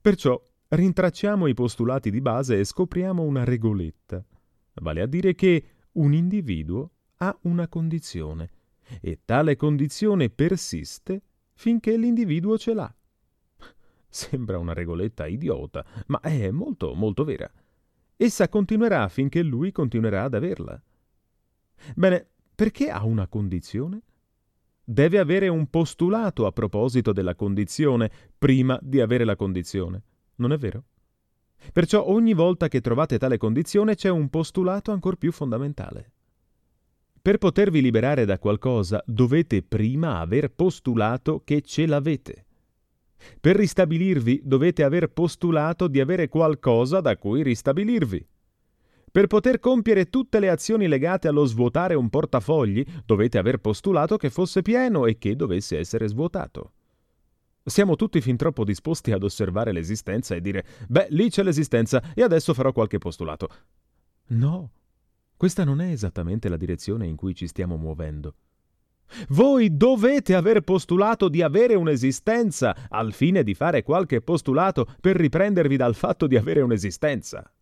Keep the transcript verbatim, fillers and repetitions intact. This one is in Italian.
Perciò rintracciamo i postulati di base e scopriamo una regoletta, vale a dire che un individuo ha una condizione e tale condizione persiste finché l'individuo ce l'ha. Sembra una regoletta idiota, ma è molto, molto vera. Essa continuerà finché lui continuerà ad averla. Bene, perché ha una condizione? Deve avere un postulato a proposito della condizione prima di avere la condizione, non è vero? Perciò ogni volta che trovate tale condizione c'è un postulato ancor più fondamentale. Per potervi liberare da qualcosa dovete prima aver postulato che ce l'avete. Per ristabilirvi dovete aver postulato di avere qualcosa da cui ristabilirvi. Per poter compiere tutte le azioni legate allo svuotare un portafogli dovete aver postulato che fosse pieno e che dovesse essere svuotato. Siamo tutti fin troppo disposti ad osservare l'esistenza e dire «Beh, lì c'è l'esistenza e adesso farò qualche postulato». No, questa non è esattamente la direzione in cui ci stiamo muovendo. Voi dovete aver postulato di avere un'esistenza al fine di fare qualche postulato per riprendervi dal fatto di avere un'esistenza.